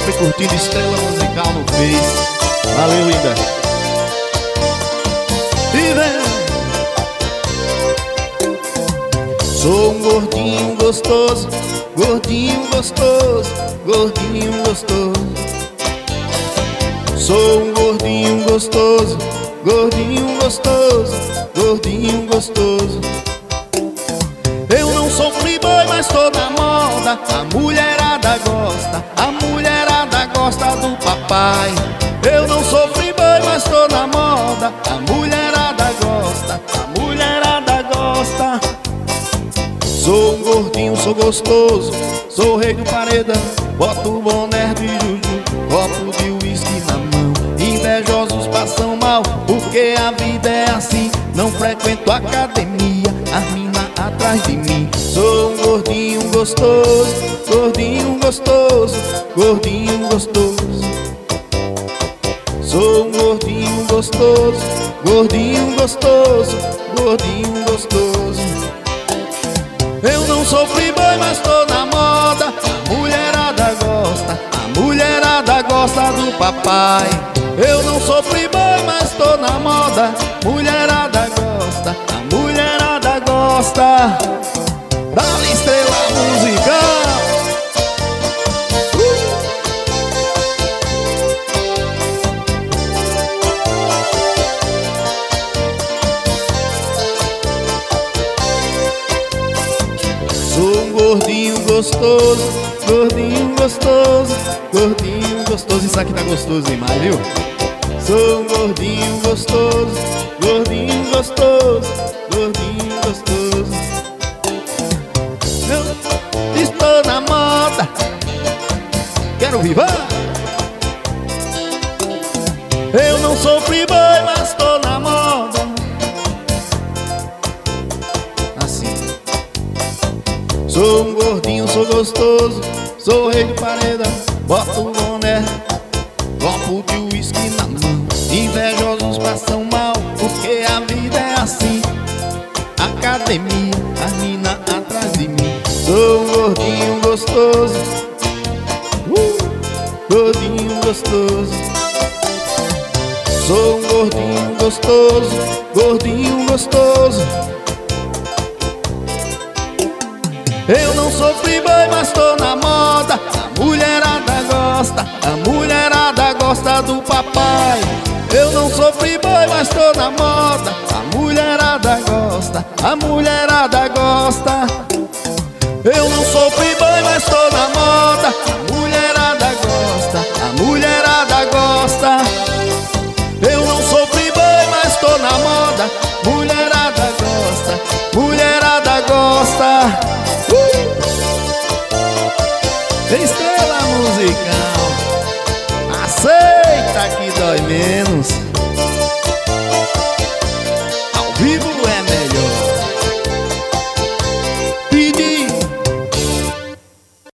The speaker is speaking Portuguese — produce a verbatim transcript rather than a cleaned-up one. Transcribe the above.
sempre curtindo Estrela Musical no Face. Valeu, linda. E vem. Sou um gordinho gostoso, gordinho gostoso, gordinho gostoso. Sou um gordinho gostoso, gordinho gostoso, gordinho gostoso. Eu não sou playboy, mas tô na moda. A mulherada gosta, a mulherada gosta do papai. Eu não sou playboy, mas tô na moda. A mulherada gosta, a mulherada gosta. Sou um gordinho, sou gostoso, sou o rei do paredão. Boto o boné de juju, copo de uísque na mão. Invejosos passam mal, porque a vida é assim. Não frequento academia, as mina atrás de mim. Sou um gordinho gostoso, gordinho gostoso, gordinho gostoso. Sou um gordinho gostoso, gordinho gostoso, gordinho gostoso. Eu não sou playboy, mas tô na moda. A mulherada gosta, a mulherada gosta do papai. Eu não sou playboy, mas tô na moda. Mulherada gosta, a mulherada gosta. Dá-lhe Estrela Musical. uh! Sou um gordinho gostoso, gordinho gostoso, gordinho gostoso. Isso aqui tá gostoso demais, viu? Sou um gordinho gostoso, gordinho gostoso, gordinho gostoso. Eu estou na moda, quero vivar. Eu não sou playboy, mas tô na moda. Assim. Sou um gordinho, sou gostoso, sou o rei de paredão. Boto o boné, copo de uísque na mão. Invejosos passam mal, porque a vida é assim. Academia, as mina atrás de mim. Sou um gordinho gostoso, uh, gordinho gostoso. Sou um gordinho gostoso, gordinho gostoso. Eu não sou playboy, mas tô na moda. A mulherada gosta, a mulherada gosta do papai. Eu não sou playboy, mas tô na moda. A mulherada gosta, a mulherada gosta. Eu não sou playboy, mas tô na moda. A mulherada gosta, a mulherada gosta. Eu não sou playboy, mas tô na moda. Mulherada gosta, mulherada gosta. uh! Estrela Musical, aceita que dói menos.